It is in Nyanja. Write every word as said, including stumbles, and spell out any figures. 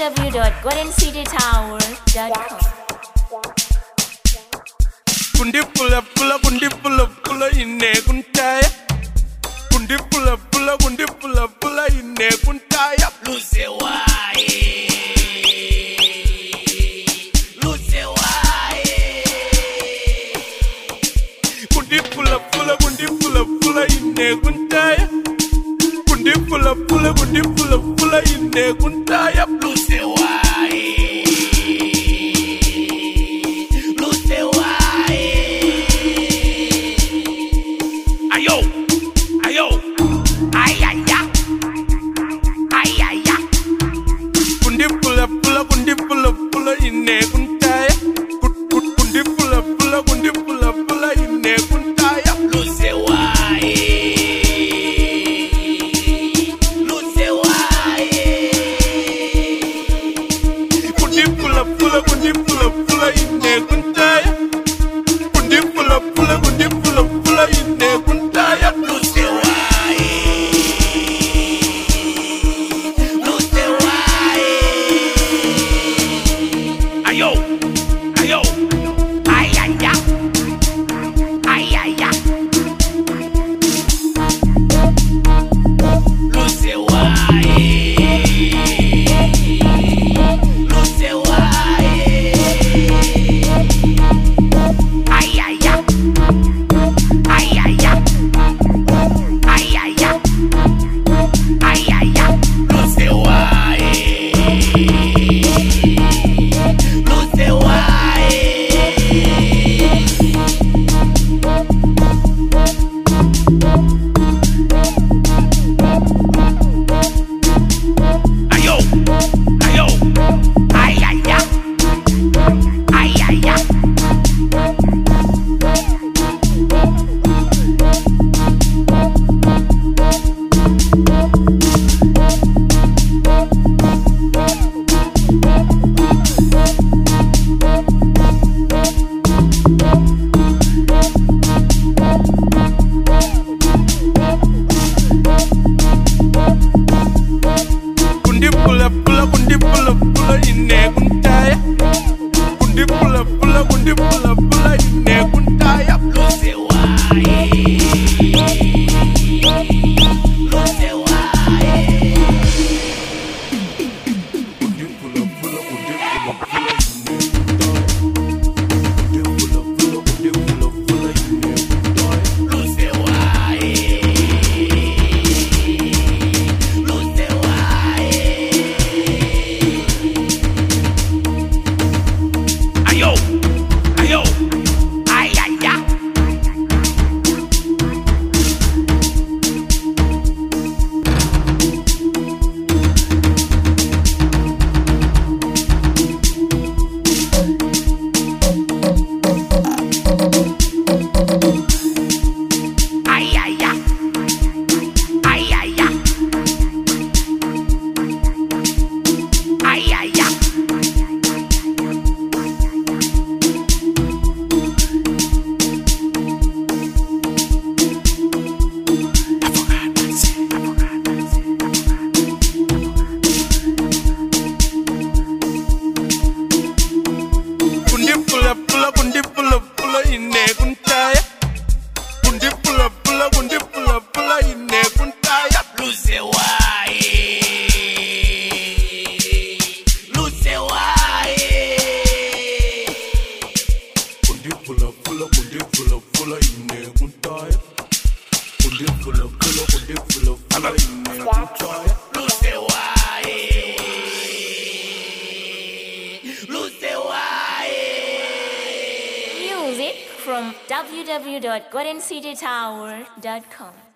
w dot golden city tower dot com. Kundi pula pula kundi pula pula ine kuntaya. Kundi pula pula kundi pula pula ine kuntaya. Luce wae, luce wae. Kundi pula pula kundi pula pula ine kuntaya. Kundi pula pula kundi pula pula ine kuntaya. Luce wae, luce wae. Ayo, ayo, ay ay ya, ay ay ya. Kundi pula pula kundi pula pula ine kuntaya. Kundi pula pula kundi pula pula ine kuntaya. Luce wae, luce wae. Kundi pula pula kundi pula pula ine kuntaya. Kundi pula pula kundi pula pula ine kuntaya. Luce wae, luce wae. Ayo, ayo, ay ay ya, ay ay ya. Luce wae, luce wae. Ay ay ya, ay ay ya, ay ay ya, ay ay ya. Luce wae, luce wae. Ayo, ayo, ay ay ya, ay ay ya. Kundi pula pula kundi pula pula ine kuntaya. Kundi pula pula kundi pula pula ine kuntaya. Luce wae, luce wae. Kundi pula pula kundi pula pula ine kuntaya. Kundi pula pula kundi pula pula ine kuntaya. Luce wae, luce wae. Ayo, ayo, ay ay ya. Ay ay ya, ay ay ya, ay ay ya. Kundi pula pula kundi pula pula ine kuntaya. Kundi pula pula kundi pula pula ine kuntaya. Luce wae, luce wae. Kundi pula pula kundi pula pula ine kuntaya. Kundi pula pula kundi pula pula ine kuntaya. Luce wae, luce wae. Music from w w w dot golden city tower dot com.